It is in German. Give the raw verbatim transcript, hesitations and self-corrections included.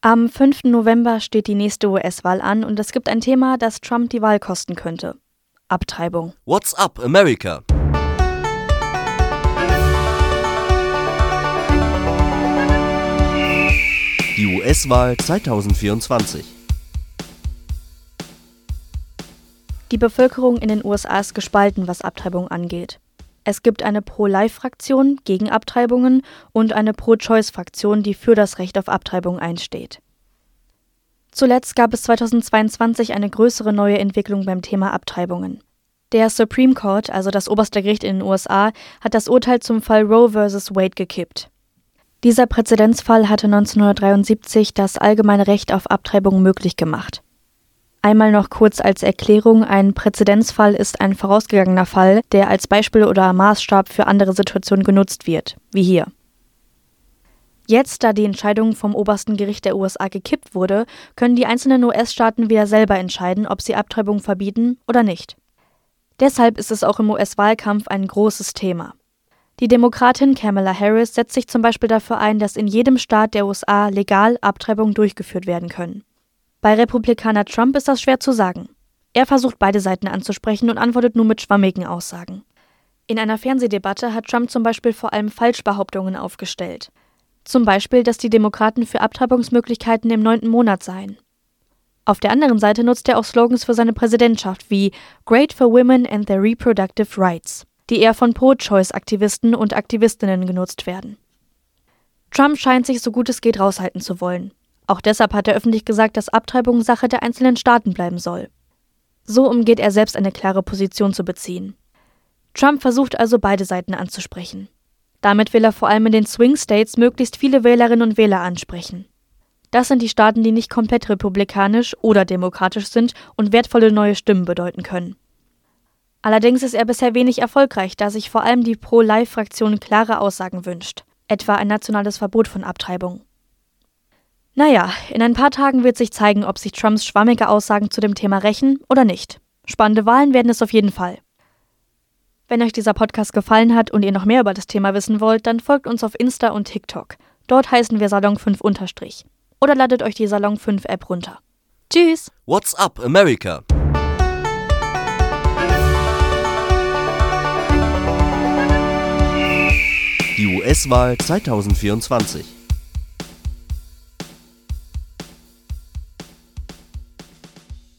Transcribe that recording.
Am fünften November steht die nächste U S-Wahl an und es gibt ein Thema, das Trump die Wahl kosten könnte: Abtreibung. What's up, America? Die U S-Wahl zweitausendvierundzwanzig. Die Bevölkerung in den U S A ist gespalten, was Abtreibung angeht. Es gibt eine Pro-Life-Fraktion gegen Abtreibungen und eine Pro-Choice-Fraktion, die für das Recht auf Abtreibung einsteht. Zuletzt gab es zweitausendzweiundzwanzig eine größere neue Entwicklung beim Thema Abtreibungen. Der Supreme Court, also das oberste Gericht in den U S A, hat das Urteil zum Fall Roe versus Wade gekippt. Dieser Präzedenzfall hatte neunzehnhundertdreiundsiebzig das allgemeine Recht auf Abtreibung möglich gemacht. Einmal noch kurz als Erklärung: Ein Präzedenzfall ist ein vorausgegangener Fall, der als Beispiel oder Maßstab für andere Situationen genutzt wird, wie hier. Jetzt, da die Entscheidung vom obersten Gericht der U S A gekippt wurde, können die einzelnen U S-Staaten wieder selber entscheiden, ob sie Abtreibung verbieten oder nicht. Deshalb ist es auch im U S-Wahlkampf ein großes Thema. Die Demokratin Kamala Harris setzt sich zum Beispiel dafür ein, dass in jedem Staat der U S A legal Abtreibungen durchgeführt werden können. Bei Republikaner Trump ist das schwer zu sagen. Er versucht, beide Seiten anzusprechen und antwortet nur mit schwammigen Aussagen. In einer Fernsehdebatte hat Trump zum Beispiel vor allem Falschbehauptungen aufgestellt. Zum Beispiel, dass die Demokraten für Abtreibungsmöglichkeiten im neunten Monat seien. Auf der anderen Seite nutzt er auch Slogans für seine Präsidentschaft wie „Great for Women and their Reproductive Rights", die eher von Pro-Choice-Aktivisten und Aktivistinnen genutzt werden. Trump scheint sich so gut es geht raushalten zu wollen. Auch deshalb hat er öffentlich gesagt, dass Abtreibung Sache der einzelnen Staaten bleiben soll. So umgeht er selbst eine klare Position zu beziehen. Trump versucht also, beide Seiten anzusprechen. Damit will er vor allem in den Swing States möglichst viele Wählerinnen und Wähler ansprechen. Das sind die Staaten, die nicht komplett republikanisch oder demokratisch sind und wertvolle neue Stimmen bedeuten können. Allerdings ist er bisher wenig erfolgreich, da sich vor allem die Pro-Life-Fraktion klare Aussagen wünscht, etwa ein nationales Verbot von Abtreibung. Naja, in ein paar Tagen wird sich zeigen, ob sich Trumps schwammige Aussagen zu dem Thema rächen oder nicht. Spannende Wahlen werden es auf jeden Fall. Wenn euch dieser Podcast gefallen hat und ihr noch mehr über das Thema wissen wollt, dann folgt uns auf Insta und TikTok. Dort heißen wir Salon fünf unterstrich. Oder ladet euch die Salon fünf App runter. Tschüss! What's up, America? Die U S-Wahl zweitausendvierundzwanzig.